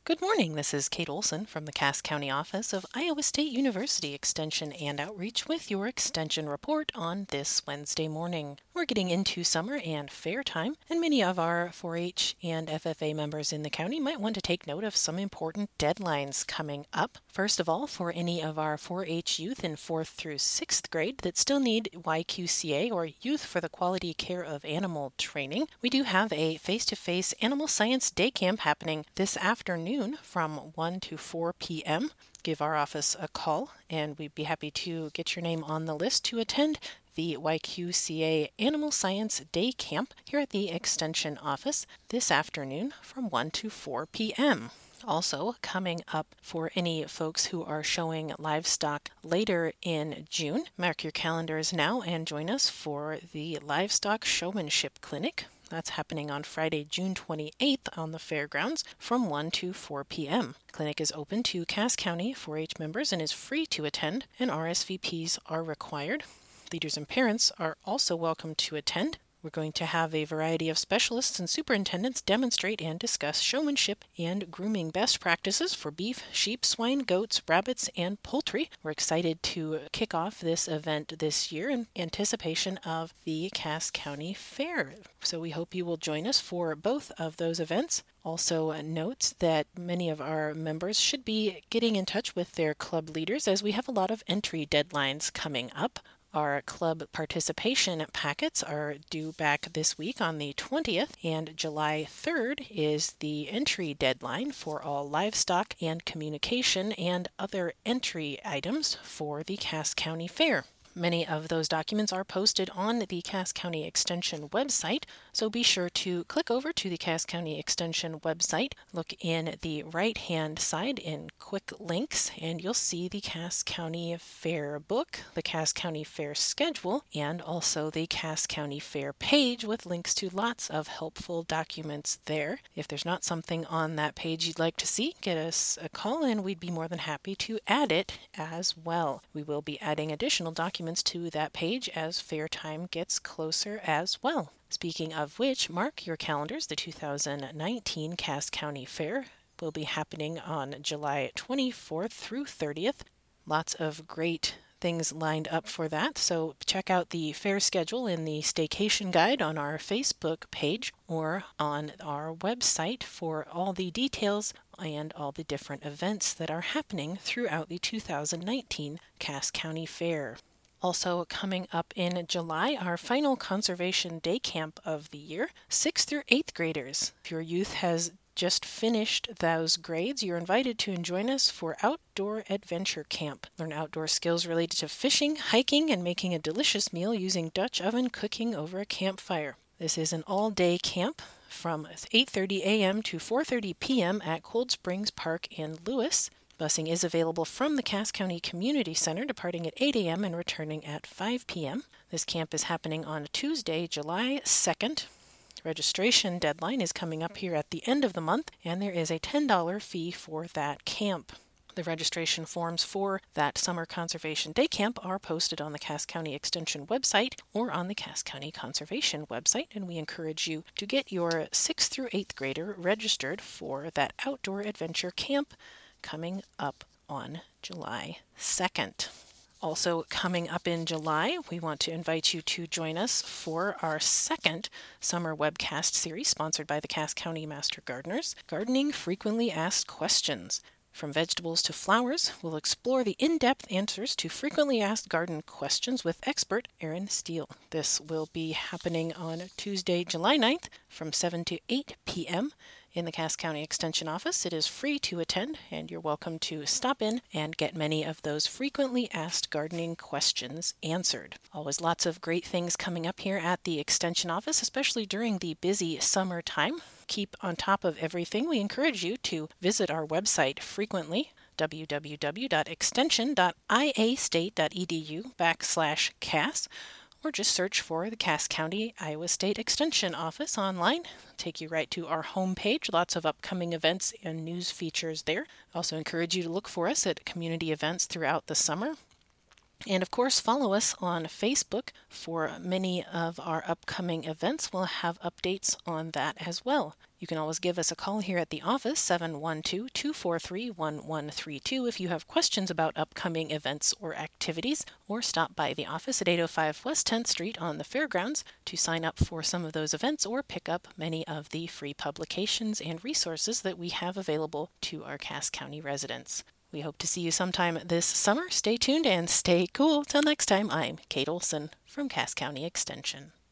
Good morning. This is Kate Olson from the Cass County office of Iowa State University Extension and Outreach with your Extension report on this Wednesday morning. We're getting into summer and fair time, and many of our 4-H and FFA members in the county might want to take note of some important deadlines coming up. First of all, for any of our 4-H youth in 4th through 6th grade that still need YQCA or Youth for the Quality Care of Animal training, we do have a face-to-face Animal Science Day Camp happening this afternoon from 1 to 4 p.m. Give our office a call and we'd be happy to get your name on the list to attend the YQCA Animal Science Day Camp here at the Extension office this afternoon from 1 to 4 p.m. Also, coming up for any folks who are showing livestock later in June, mark your calendars now and join us for the Livestock Showmanship Clinic. That's happening on Friday, June 28th on the fairgrounds from 1 to 4 p.m. Clinic is open to Cass County 4-H members and is free to attend, and RSVPs are required. Leaders and parents are also welcome to attend. We're going to have a variety of specialists and superintendents demonstrate and discuss showmanship and grooming best practices for beef, sheep, swine, goats, rabbits, and poultry. We're excited to kick off this event this year in anticipation of the Cass County Fair. So we hope you will join us for both of those events. Also note that many of our members should be getting in touch with their club leaders as we have a lot of entry deadlines coming up. Our club participation packets are due back this week on the 20th, and July 3rd is the entry deadline for all livestock and communication and other entry items for the Cass County Fair. Many of those documents are posted on the Cass County Extension website, so be sure to click over to the Cass County Extension website, look in the right-hand side in Quick Links, and you'll see the Cass County Fair book, the Cass County Fair schedule, and also the Cass County Fair page with links to lots of helpful documents there. If there's not something on that page you'd like to see, get us a call and we'd be more than happy to add it as well. We will be adding additional documents to that page as fair time gets closer as well. Speaking of which, mark your calendars. The 2019 Cass County Fair will be happening on July 24th through 30th. Lots of great things lined up for that, so check out the fair schedule in the Staycation Guide on our Facebook page or on our website for all the details and all the different events that are happening throughout the 2019 Cass County Fair. Also coming up in July, our final Conservation Day Camp of the year, 6th through 8th graders. If your youth has just finished those grades, you're invited to join us for Outdoor Adventure Camp. Learn outdoor skills related to fishing, hiking, and making a delicious meal using Dutch oven cooking over a campfire. This is an all-day camp from 8:30 a.m. to 4:30 p.m. at Cold Springs Park in Lewis. Busing is available from the Cass County Community Center, departing at 8 a.m. and returning at 5 p.m. This camp is happening on Tuesday, July 2nd. Registration deadline is coming up here at the end of the month, and there is a $10 fee for that camp. The registration forms for that Summer Conservation Day Camp are posted on the Cass County Extension website or on the Cass County Conservation website, and we encourage you to get your 6th through 8th grader registered for that Outdoor Adventure Camp coming up on July 2nd. Also coming up in July, we want to invite you to join us for our second summer webcast series sponsored by the Cass County Master Gardeners, Gardening Frequently Asked Questions. From vegetables to flowers, we'll explore the in-depth answers to frequently asked garden questions with expert Erin Steele. This will be happening on Tuesday, July 9th from 7 to 8 p.m. in the Cass County Extension office. It is free to attend, and you're welcome to stop in and get many of those frequently asked gardening questions answered. Always lots of great things coming up here at the Extension office, especially during the busy summer time. Keep on top of everything. We encourage you to visit our website frequently, www.extension.iastate.edu/Cass, or just search for the Cass County Iowa State Extension Office online. Take you right to our homepage. Lots of upcoming events and news features there. Also encourage you to look for us at community events throughout the summer. And of course, follow us on Facebook for many of our upcoming events. We'll have updates on that as well. You can always give us a call here at the office, 712-243-1132, if you have questions about upcoming events or activities, or stop by the office at 805 West 10th Street on the Fairgrounds to sign up for some of those events or pick up many of the free publications and resources that we have available to our Cass County residents. We hope to see you sometime this summer. Stay tuned and stay cool. Till next time, I'm Kate Olson from Cass County Extension.